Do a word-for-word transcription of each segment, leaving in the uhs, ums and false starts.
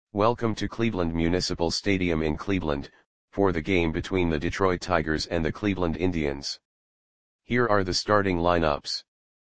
Welcome to Cleveland Municipal Stadium in Cleveland, for the game between the Detroit Tigers and the Cleveland Indians. Here are the starting lineups.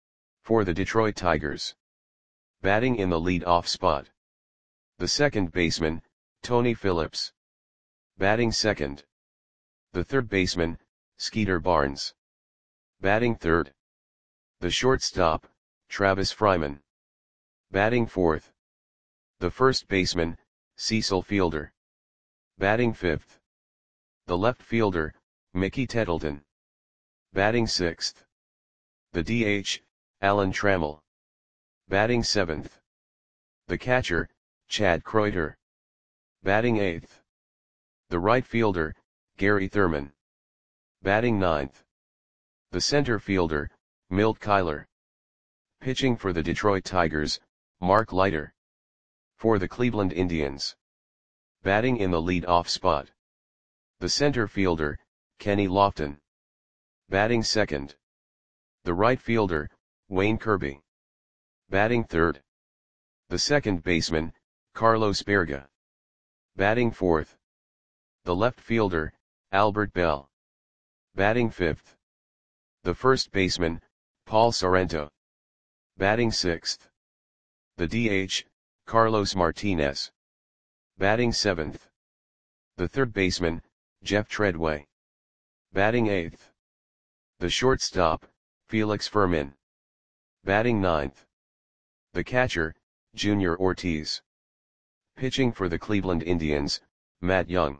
For the Detroit Tigers. Batting in the lead-off spot. The second baseman, Tony Phillips. Batting second. The third baseman, Skeeter Barnes. Batting third. The shortstop, Travis Fryman. Batting fourth. The first baseman, Cecil Fielder. Batting fifth. The left fielder, Mickey Tettleton. Batting sixth. The D H, Alan Trammell. Batting seventh. The catcher, Chad Kreuter. Batting eighth. The right fielder, Gary Thurman. Batting ninth. The center fielder, Milt Kyler. Pitching for the Detroit Tigers, Mark Leiter. For the Cleveland Indians. Batting in the lead-off spot. The center fielder, Kenny Lofton. Batting second. The right fielder, Wayne Kirby. Batting third. The second baseman, Carlos Berga. Batting fourth. The left fielder, Albert Bell. Batting fifth. The first baseman, Paul Sorrento. Batting sixth. The D H, Carlos Martinez. Batting seventh. The third baseman, Jeff Treadway. Batting eighth. The shortstop, Felix Fermin. Batting ninth. The catcher, Junior Ortiz. Pitching for the Cleveland Indians, Matt Young.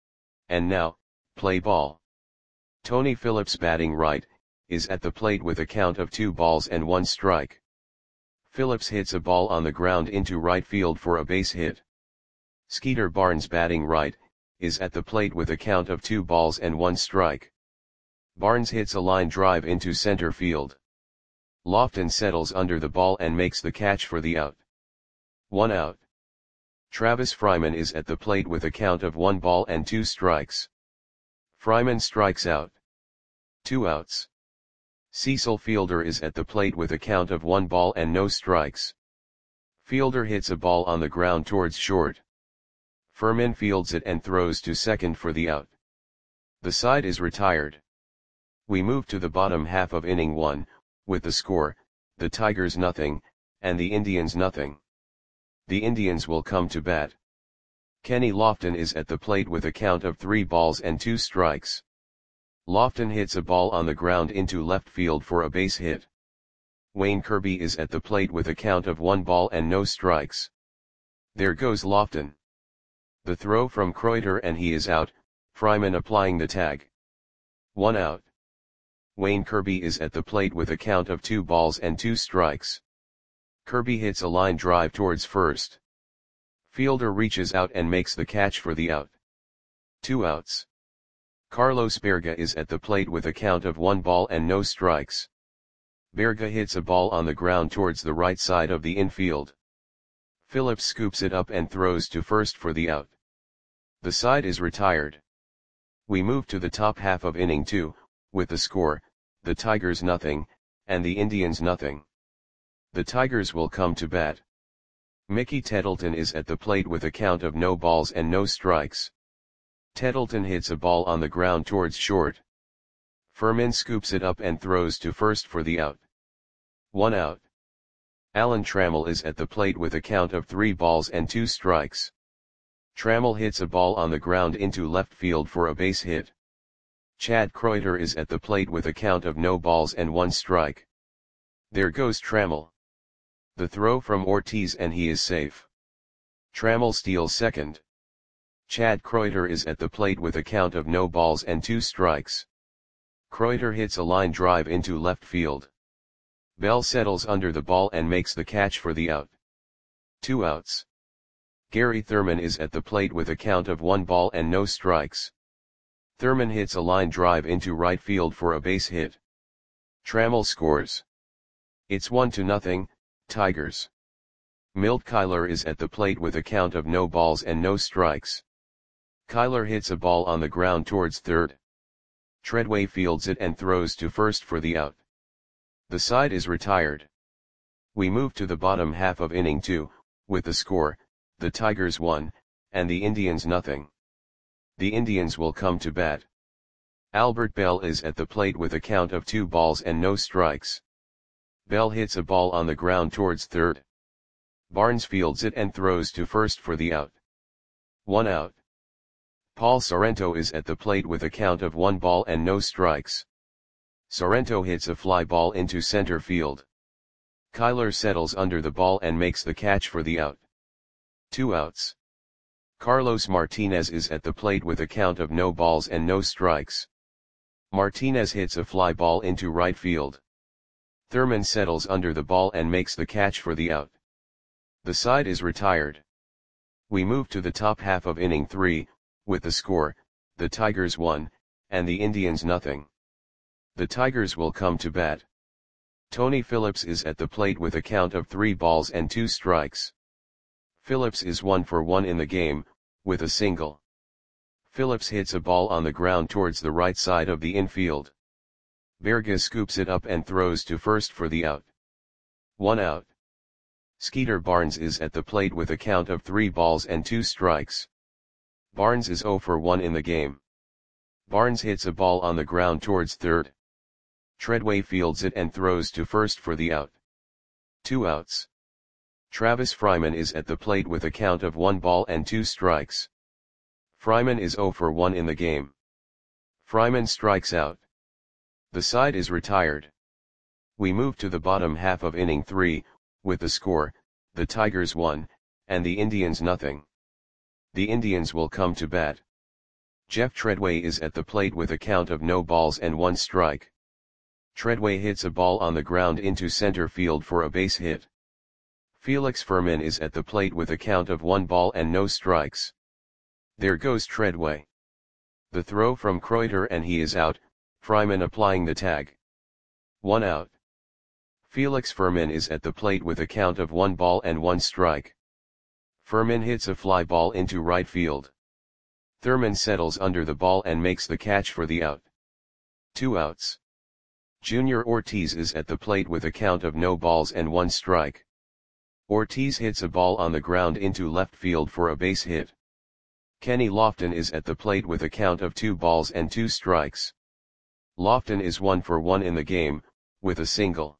And now, play ball. Tony Phillips batting right, is at the plate with a count of two balls and one strike. Phillips hits a ball on the ground into right field for a base hit. Skeeter Barnes batting right, is at the plate with a count of two balls and one strike. Barnes hits a line drive into center field. Lofton settles under the ball and makes the catch for the out. One out. Travis Fryman is at the plate with a count of one ball and two strikes. Fryman strikes out. Two outs. Cecil Fielder is at the plate with a count of one ball and no strikes. Fielder hits a ball on the ground towards short. Fermin fields it and throws to second for the out. The side is retired. We move to the bottom half of inning one, with the score, the Tigers nothing, and the Indians nothing. The Indians will come to bat. Kenny Lofton is at the plate with a count of three balls and two strikes. Lofton hits a ball on the ground into left field for a base hit. Wayne Kirby is at the plate with a count of one ball and no strikes. There goes Lofton. The throw from Kreuter and he is out, Fryman applying the tag. One out. Wayne Kirby is at the plate with a count of two balls and two strikes. Kirby hits a line drive towards first. Fielder reaches out and makes the catch for the out. Two outs. Carlos Berga is at the plate with a count of one ball and no strikes. Berga hits a ball on the ground towards the right side of the infield. Phillips scoops it up and throws to first for the out. The side is retired. We move to the top half of inning two, with the score, the Tigers nothing, and the Indians nothing. The Tigers will come to bat. Mickey Tettleton is at the plate with a count of no balls and no strikes. Tettleton hits a ball on the ground towards short. Fermin scoops it up and throws to first for the out. One out. Alan Trammell is at the plate with a count of three balls and two strikes. Trammell hits a ball on the ground into left field for a base hit. Chad Kreuter is at the plate with a count of no balls and one strike. There goes Trammell. The throw from Ortiz and he is safe. Trammell steals second. Chad Kreuter is at the plate with a count of no balls and two strikes. Kreuter hits a line drive into left field. Bell settles under the ball and makes the catch for the out. Two outs. Gary Thurman is at the plate with a count of one ball and no strikes. Thurman hits a line drive into right field for a base hit. Trammell scores. It's one to nothing, Tigers. Milt Kyler is at the plate with a count of no balls and no strikes. Kyler hits a ball on the ground towards third. Treadway fields it and throws to first for the out. The side is retired. We move to the bottom half of inning two, with the score, the Tigers one, and the Indians nothing. The Indians will come to bat. Albert Bell is at the plate with a count of two balls and no strikes. Bell hits a ball on the ground towards third. Barnes fields it and throws to first for the out. One out. Paul Sorrento is at the plate with a count of one ball and no strikes. Sorrento hits a fly ball into center field. Kyler settles under the ball and makes the catch for the out. Two outs. Carlos Martinez is at the plate with a count of no balls and no strikes. Martinez hits a fly ball into right field. Thurman settles under the ball and makes the catch for the out. The side is retired. We move to the top half of inning three, with the score, the Tigers one, and the Indians nothing. The Tigers will come to bat. Tony Phillips is at the plate with a count of three balls and two strikes. Phillips is one for one in the game, with a single. Phillips hits a ball on the ground towards the right side of the infield. Berga scoops it up and throws to first for the out. One out. Skeeter Barnes is at the plate with a count of three balls and two strikes. Barnes is zero for one in the game. Barnes hits a ball on the ground towards third. Treadway fields it and throws to first for the out. Two outs. Travis Fryman is at the plate with a count of one ball and two strikes. Fryman is zero for one in the game. Fryman strikes out. The side is retired. We move to the bottom half of inning three, with the score, the Tigers one, and the Indians nothing. The Indians will come to bat. Jeff Treadway is at the plate with a count of no balls and one strike. Treadway hits a ball on the ground into center field for a base hit. Felix Furman is at the plate with a count of one ball and no strikes. There goes Treadway. The throw from Kreuter and he is out, Fryman applying the tag. One out. Felix Furman is at the plate with a count of one ball and one strike. Furman hits a fly ball into right field. Thurman settles under the ball and makes the catch for the out. Two outs. Junior Ortiz is at the plate with a count of no balls and one strike. Ortiz hits a ball on the ground into left field for a base hit. Kenny Lofton is at the plate with a count of two balls and two strikes. Lofton is one for one in the game, with a single.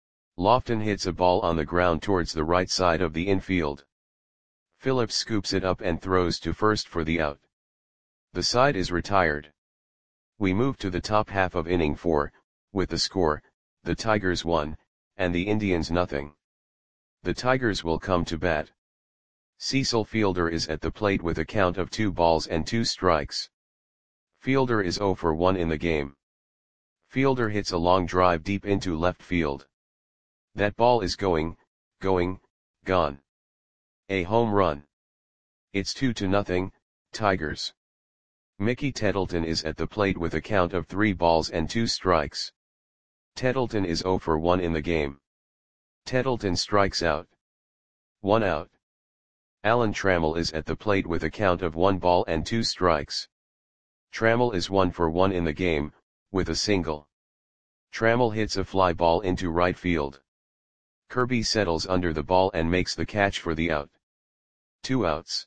Lofton hits a ball on the ground towards the right side of the infield. Phillips scoops it up and throws to first for the out. The side is retired. We move to the top half of inning four, with the score, the Tigers one, and the Indians nothing. The Tigers will come to bat. Cecil Fielder is at the plate with a count of two balls and two strikes. Fielder is zero for one in the game. Fielder hits a long drive deep into left field. That ball is going, going, gone. A home run. It's two to nothing, Tigers. Mickey Tettleton is at the plate with a count of three balls and two strikes. Tettleton is zero for one in the game. Tettleton strikes out. One out. Alan Trammell is at the plate with a count of one ball and two strikes. Trammell is one for one in the game, with a single. Trammell hits a fly ball into right field. Kirby settles under the ball and makes the catch for the out. Two outs.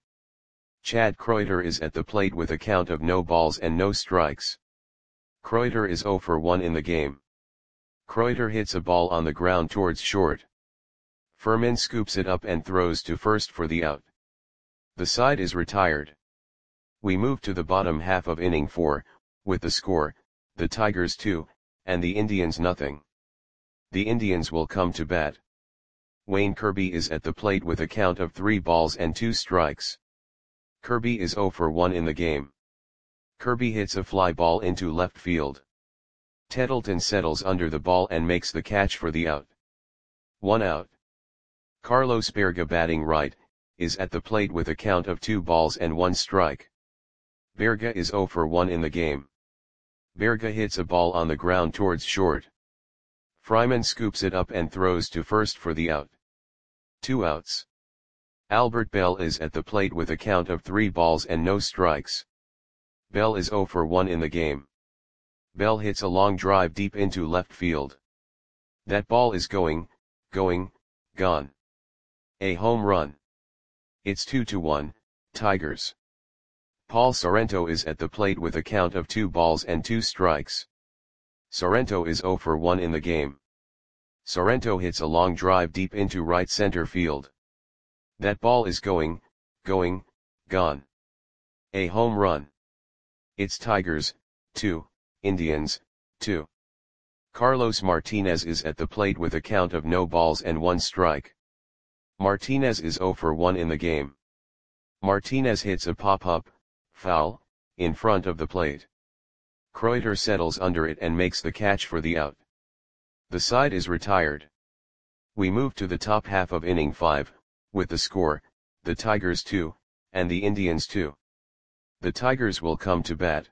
Chad Kreuter is at the plate with a count of no balls and no strikes. Kreuter is zero for one in the game. Kreuter hits a ball on the ground towards short. Furman scoops it up and throws to first for the out. The side is retired. We move to the bottom half of inning four, with the score, the Tigers two, and the Indians nothing. The Indians will come to bat. Wayne Kirby is at the plate with a count of three balls and two strikes. Kirby is zero for one in the game. Kirby hits a fly ball into left field. Tettleton settles under the ball and makes the catch for the out. One out. Carlos Berga, batting right, is at the plate with a count of two balls and one strike. Berga is zero for one in the game. Berga hits a ball on the ground towards short. Fryman scoops it up and throws to first for the out. Two outs. Albert Bell is at the plate with a count of three balls and no strikes. Bell is zero for one in the game. Bell hits a long drive deep into left field. That ball is going, going, gone. A home run. It's two to one, Tigers. Paul Sorrento is at the plate with a count of two balls and two strikes. Sorrento is zero for one in the game. Sorrento hits a long drive deep into right center field. That ball is going, going, gone. A home run. It's Tigers, two, Indians, two. Carlos Martinez is at the plate with a count of no balls and one strike. Martinez is zero for one in the game. Martinez hits a pop-up, foul, in front of the plate. Kreuter settles under it and makes the catch for the out. The side is retired. We move to the top half of inning five, with the score, the Tigers two, and the Indians two. The Tigers will come to bat.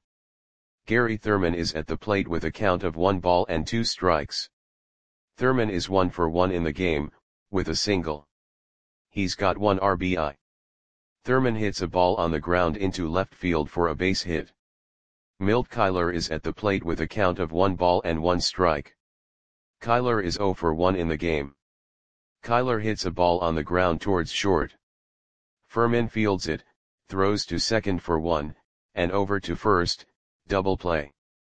Gary Thurman is at the plate with a count of one ball and two strikes. Thurman is one for one in the game, with a single. He's got one R B I. Thurman hits a ball on the ground into left field for a base hit. Milt Kyler is at the plate with a count of one ball and one strike. Kyler is zero for one in the game. Kyler hits a ball on the ground towards short. Furman fields it, throws to second for one, and over to first, double play.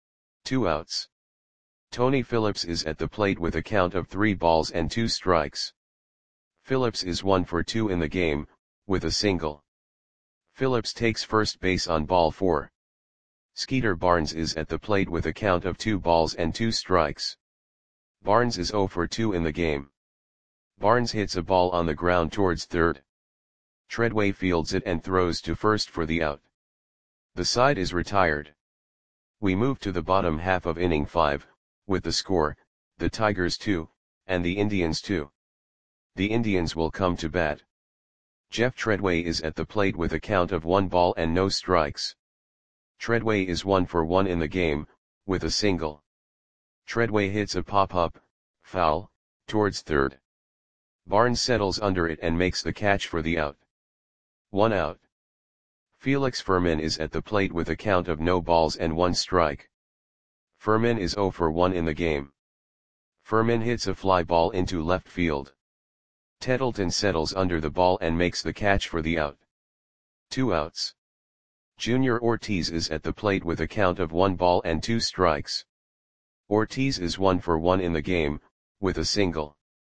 Two outs. Tony Phillips is at the plate with a count of three balls and two strikes. Phillips is one for two in the game, with a single. Phillips takes first base on ball four. Skeeter Barnes is at the plate with a count of two balls and two strikes. Barnes is zero for two in the game. Barnes hits a ball on the ground towards third. Treadway fields it and throws to first for the out. The side is retired. We move to the bottom half of inning five, with the score, the Tigers two, and the Indians two. The Indians will come to bat. Jeff Treadway is at the plate with a count of one ball and no strikes. Treadway is one for one in the game, with a single. Treadway hits a pop-up, foul, towards third. Barnes settles under it and makes the catch for the out. One out. Felix Furman is at the plate with a count of no balls and one strike. Furman is zero for one in the game. Furman hits a fly ball into left field. Tettleton settles under the ball and makes the catch for the out. Two outs. Junior Ortiz is at the plate with a count of one ball and two strikes. Ortiz is one for one in the game, with a single.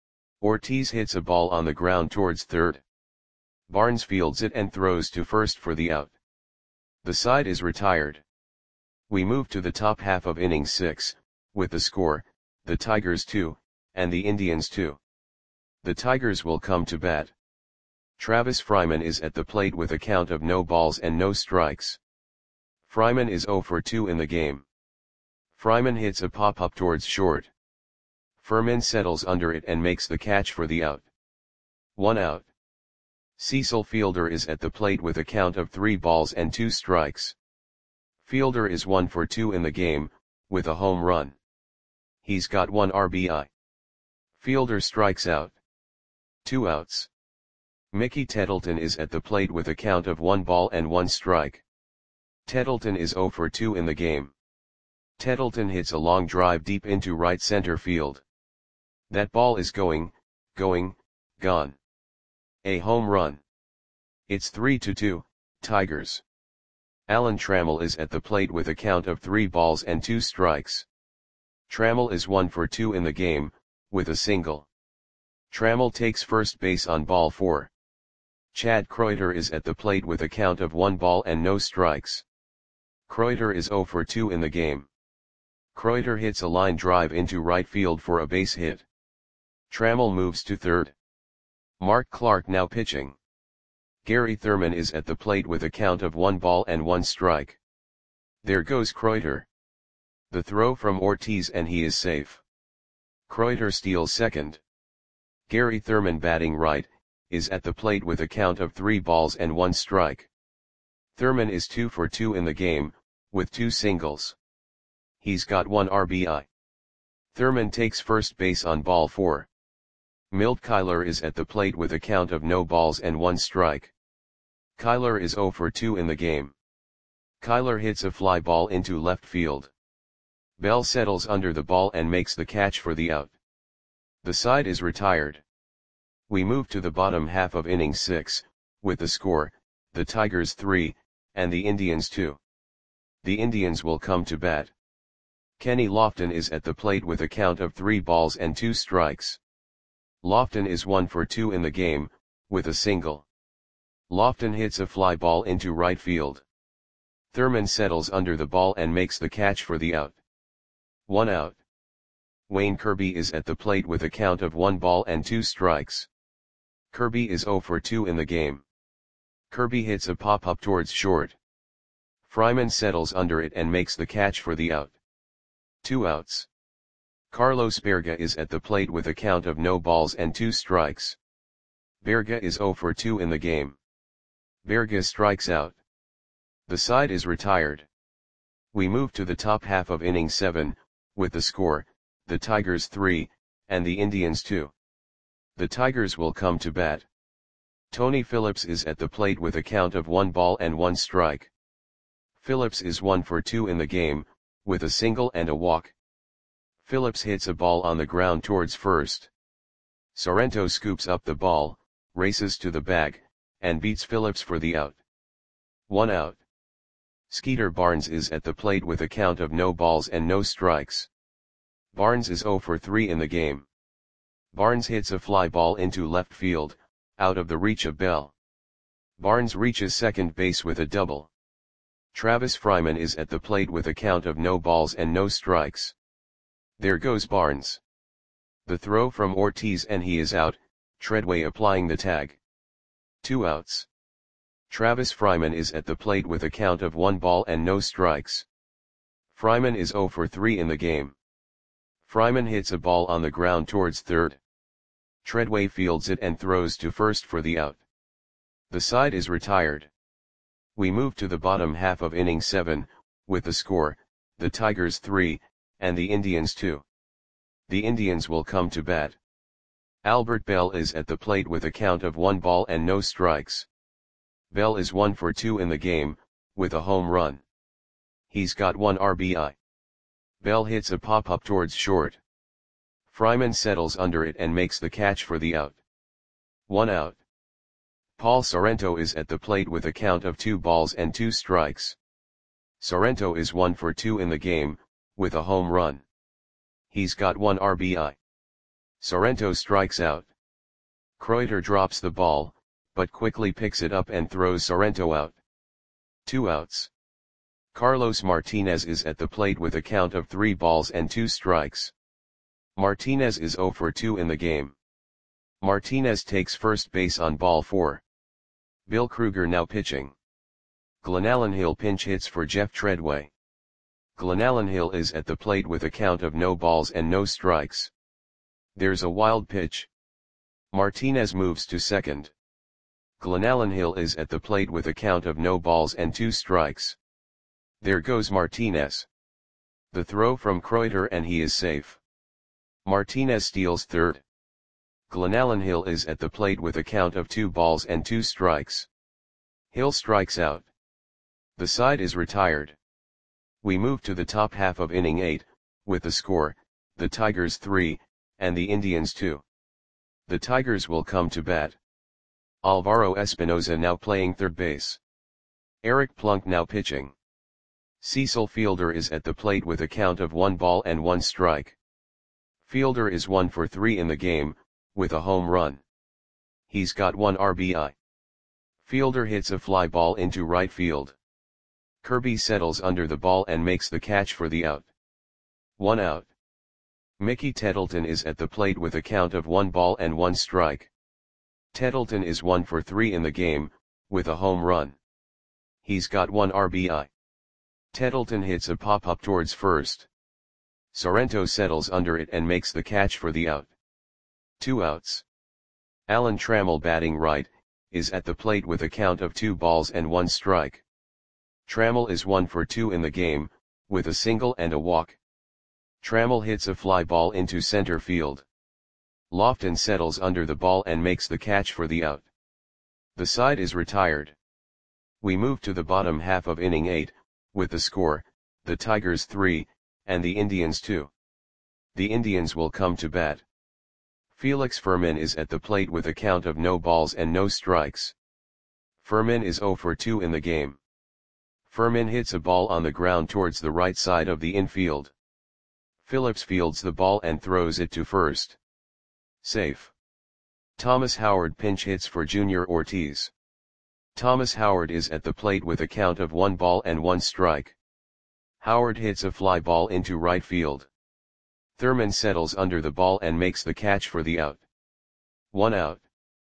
Ortiz hits a ball on the ground towards third. Barnes fields it and throws to first for the out. The side is retired. We move to the top half of inning six, with the score, the Tigers two, and the Indians two. The Tigers will come to bat. Travis Fryman is at the plate with a count of no balls and no strikes. Fryman is zero for two in the game. Fryman hits a pop-up towards short. Furman settles under it and makes the catch for the out. One out. Cecil Fielder is at the plate with a count of three balls and two strikes. Fielder is one for two in the game, with a home run. He's got one R B I. Fielder strikes out. Two outs. Mickey Tettleton is at the plate with a count of one ball and one strike. Tettleton is zero for two in the game. Tettleton hits a long drive deep into right center field. That ball is going, going, gone. A home run. It's three to two, Tigers. Alan Trammell is at the plate with a count of three balls and two strikes. Trammell is one for two in the game, with a single. Trammell takes first base on ball four. Chad Kreuter is at the plate with a count of one ball and no strikes. Kreuter is zero for two in the game. Kreuter hits a line drive into right field for a base hit. Trammell moves to third. Mark Clark now pitching. Gary Thurman is at the plate with a count of one ball and one strike. There goes Kreuter. The throw from Ortiz and he is safe. Kreuter steals second. Gary Thurman batting right, is at the plate with a count of three balls and one strike. Thurman is two for two in the game, with two singles. He's got one R B I. Thurman takes first base on ball four. Milt Kyler is at the plate with a count of no balls and one strike. Kyler is zero for two in the game. Kyler hits a fly ball into left field. Bell settles under the ball and makes the catch for the out. The side is retired. We move to the bottom half of inning six, with the score, the Tigers three, and the Indians two. The Indians will come to bat. Kenny Lofton is at the plate with a count of three balls and two strikes. Lofton is one for two in the game, with a single. Lofton hits a fly ball into right field. Thurman settles under the ball and makes the catch for the out. One out. Wayne Kirby is at the plate with a count of one ball and two strikes. Kirby is zero for two in the game. Kirby hits a pop-up towards short. Fryman settles under it and makes the catch for the out. Two outs. Carlos Berga is at the plate with a count of no balls and two strikes. Berga is zero for two in the game. Berga strikes out. The side is retired. We move to the top half of inning seven, with the score, the Tigers three, and the Indians two. The Tigers will come to bat. Tony Phillips is at the plate with a count of one ball and one strike. Phillips is one for two in the game, with a single and a walk. Phillips hits a ball on the ground towards first. Sorrento scoops up the ball, races to the bag, and beats Phillips for the out. One out. Skeeter Barnes is at the plate with a count of no balls and no strikes. Barnes is zero for three in the game. Barnes hits a fly ball into left field, out of the reach of Bell. Barnes reaches second base with a double. Travis Fryman is at the plate with a count of no balls and no strikes. There goes Barnes. The throw from Ortiz and he is out, Treadway applying the tag. Two outs. Travis Fryman is at the plate with a count of one ball and no strikes. Fryman is zero for three in the game. Fryman hits a ball on the ground towards third. Treadway fields it and throws to first for the out. The side is retired. We move to the bottom half of inning seven, with the score, the Tigers three, and the Indians two. The Indians will come to bat. Albert Bell is at the plate with a count of one ball and no strikes. Bell is one for two in the game, with a home run. He's got one R B I. Bell hits a pop-up towards short. Fryman settles under it and makes the catch for the out. One out. Paul Sorrento is at the plate with a count of two balls and two strikes. Sorrento is one for two in the game, with a home run. He's got one R B I. Sorrento strikes out. Kreuter drops the ball, but quickly picks it up and throws Sorrento out. Two outs. Carlos Martinez is at the plate with a count of three balls and two strikes. Martinez is zero for two in the game. Martinez takes first base on ball four. Bill Kruger now pitching. Glenallen pinch hits for Jeff Treadway. Glenallen is at the plate with a count of no balls and no strikes. There's a wild pitch. Martinez moves to second. Glenallen is at the plate with a count of no balls and two strikes. There goes Martinez. The throw from Kreuter and he is safe. Martinez steals third. Glenallen is at the plate with a count of two balls and two strikes. Hill strikes out. The side is retired. We move to the top half of inning eight, with the score, the Tigers three, and the Indians two. The Tigers will come to bat. Alvaro Espinoza now playing third base. Eric Plunk now pitching. Cecil Fielder is at the plate with a count of one ball and one strike. Fielder is one for three in the game, with a home run. He's got one R B I. Fielder hits a fly ball into right field. Kirby settles under the ball and makes the catch for the out. One out. Mickey Tettleton is at the plate with a count of one ball and one strike. Tettleton is one for three in the game, with a home run. He's got one R B I. Tettleton hits a pop-up towards first. Sorrento settles under it and makes the catch for the out. Two outs. Alan Trammell batting right, is at the plate with a count of two balls and one strike. Trammell is one for two in the game, with a single and a walk. Trammell hits a fly ball into center field. Lofton settles under the ball and makes the catch for the out. The side is retired. We move to the bottom half of inning eight, with the score, the Tigers three, and the Indians two. The Indians will come to bat. Felix Fermin is at the plate with a count of no balls and no strikes. Furman is zero for two in the game. Furman hits a ball on the ground towards the right side of the infield. Phillips fields the ball and throws it to first. Safe. Thomas Howard pinch hits for Junior Ortiz. Thomas Howard is at the plate with a count of one ball and one strike. Howard hits a fly ball into right field. Thurman settles under the ball and makes the catch for the out. One out.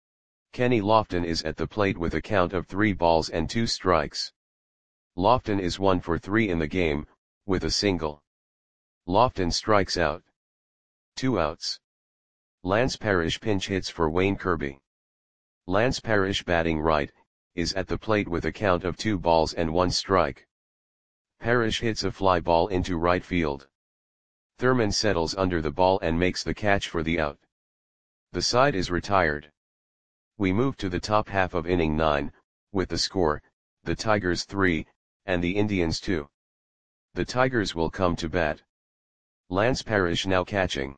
Kenny Lofton is at the plate with a count of three balls and two strikes. Lofton is one for three in the game, with a single. Lofton strikes out. Two outs. Lance Parrish pinch hits for Wayne Kirby. Lance Parrish, batting right, is at the plate with a count of two balls and one strike. Parrish hits a fly ball into right field. Thurman settles under the ball and makes the catch for the out. The side is retired. We move to the top half of inning nine, with the score, the Tigers three, and the Indians two. The Tigers will come to bat. Lance Parrish now catching.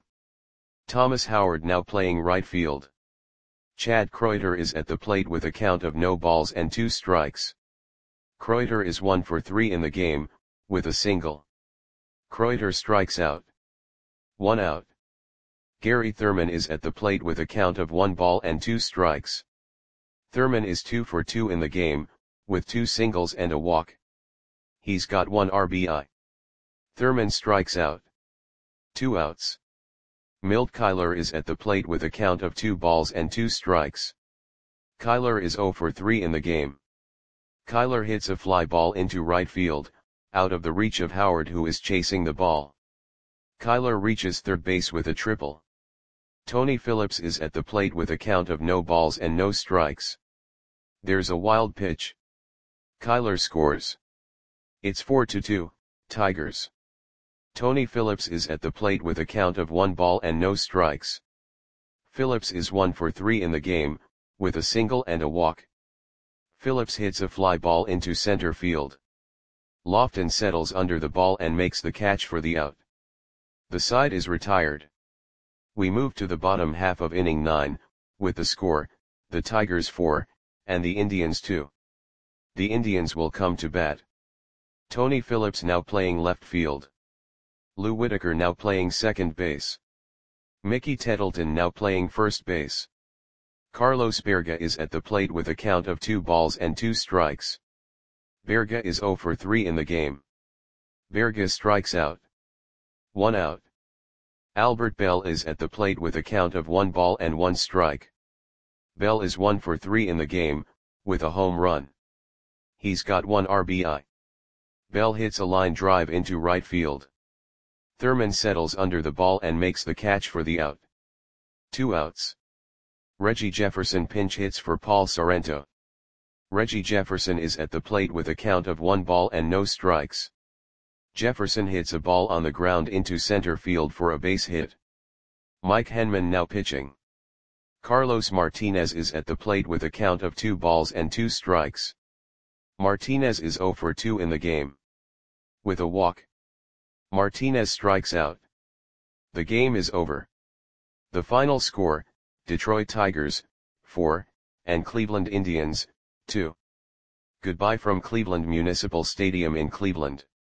Thomas Howard now playing right field. Chad Kreuter is at the plate with a count of no balls and two strikes. Kreuter is one for three in the game, with a single. Kreuter strikes out. One out. Gary Thurman is at the plate with a count of one ball and two strikes. Thurman is two for two in the game, with two singles and a walk. He's got one R B I. Thurman strikes out. Two outs. Milt Kyler is at the plate with a count of two balls and two strikes. Kyler is zero for three in the game. Kyler hits a fly ball into right field, out of the reach of Howard, who is chasing the ball. Kyler reaches third base with a triple. Tony Phillips is at the plate with a count of no balls and no strikes. There's a wild pitch. Kyler scores. It's four to two, Tigers. Tony Phillips is at the plate with a count of one ball and no strikes. Phillips is one for three in the game, with a single and a walk. Phillips hits a fly ball into center field. Lofton settles under the ball and makes the catch for the out. The side is retired. We move to the bottom half of inning nine, with the score, the Tigers four, and the Indians two. The Indians will come to bat. Tony Phillips now playing left field. Lou Whitaker now playing second base. Mickey Tettleton now playing first base. Carlos Berga is at the plate with a count of two balls and two strikes. Berga is zero for three in the game. Berga strikes out. One out. Albert Bell is at the plate with a count of one ball and one strike. Bell is one for three in the game, with a home run. He's got one R B I. Bell hits a line drive into right field. Thurman settles under the ball and makes the catch for the out. Two outs. Reggie Jefferson pinch hits for Paul Sorrento. Reggie Jefferson is at the plate with a count of one ball and no strikes. Jefferson hits a ball on the ground into center field for a base hit. Mike Henman now pitching. Carlos Martinez is at the plate with a count of two balls and two strikes. Martinez is zero for two in the game. With a walk. Martinez strikes out. The game is over. The final score, Detroit Tigers, four, and Cleveland Indians, two. Goodbye from Cleveland Municipal Stadium in Cleveland.